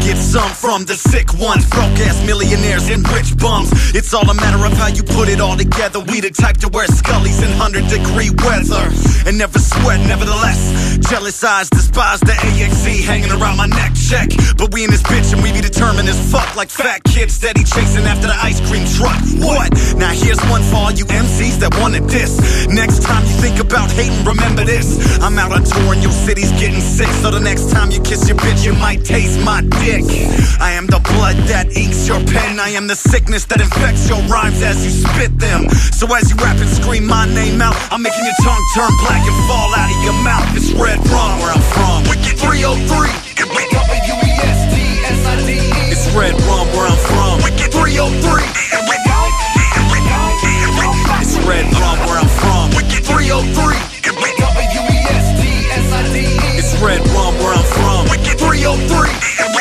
get some from the sick ones, broke-ass millionaires and rich bums. It's all a matter of how you put it all together. We the type to wear Scullies in 100-degree weather and never sweat, nevertheless. Jealous eyes despise the AXE hanging around my neck, check. But we in this bitch and we be determined as fuck, like fat kids steady chasing after the ice cream truck. What? Now here's one for all you MCs that wanna diss. Next time you think about hating, remember this: I'm out on tour and your city's getting sick. So the next time you kiss your bitch, you might taste my dick. I am the blood that inks your pen. I am the sickness that infects your rhymes as you spit them. So as you rap and scream my name out, I'm making your tongue turn black and fall out of your mouth. It's Red Rum where I'm from. Wicked 303. W-E-S-T-S-I-D-E. It's Red Rum where I'm from. Wicked 303. It's Red Rum where I'm from. Wicked 303. W-E-S-T-S-I-D-E. It's Red Rum where I'm from. Wicked 303.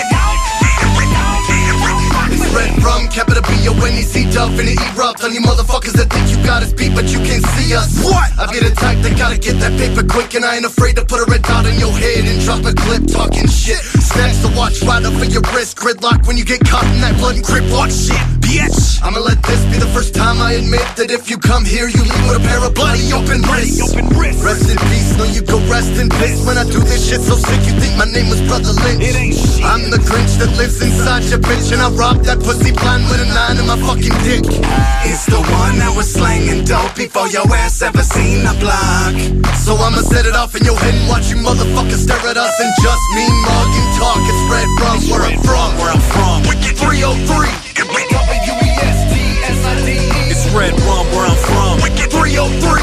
Red Rum, capital B-O-N-E-C, Duff, and it erupts on you motherfuckers that think you got us beat, but you can't see us. What? I be the type that gotta get that paper quick, and I ain't afraid to put a red dot on your head and drop a clip talking shit. Snacks to watch right up for your wrist, gridlock when you get caught in that blood and grip watch shit, bitch. I'ma let this be the first time I admit that if you come here, you leave with a pair of bloody open wrists. Rest in peace, no you go rest in peace. When I do this shit so sick, you think my name was Brother Lynch. It ain't shit. I'm the Grinch that lives inside your bitch, and I robbed that pussy blind with a 9 in my fucking dick. It's the one that was slanging dope before your ass ever seen the block. So I'ma set it off in your head and watch you motherfuckers stare at us and just mean mug and talk. It's Red Rum where I'm from. Where I'm from. Wicked 303. W-E-S-T-S-I-D-E. It's Red Rum where I'm from. Wicked 303.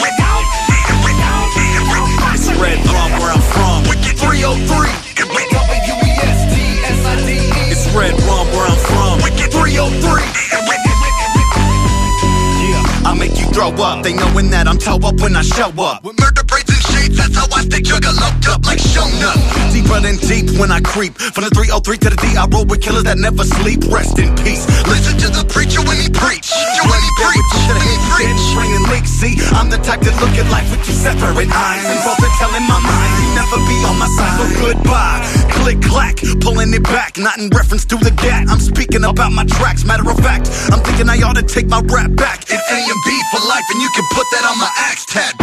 It's Red Rum where I'm from. Wicked 303. W-E-S-T-S-I-D-E. It's Red Rum where I'm from. Wicked 303. I make you throw up. They knowin' that I'm toe up when I show up. With murder braids and shades, that's how I stay jugger locked up like shown up. Deeper than deep when I creep. From the 303 to the D, I roll with killers that never sleep. Rest in peace. Listen to the preacher when he preach. You when he preach, when he preach. Swinging leaks, see, I'm the type to look at life with two separate eyes. And both are telling my mind you never be on my side. So goodbye, click clack, pulling it back. Not in reference to the gat. I'm speaking about my tracks. Matter of fact, I'm thinking I ought to take my rap back. It's A&B for life, and you can put that on my axe tat.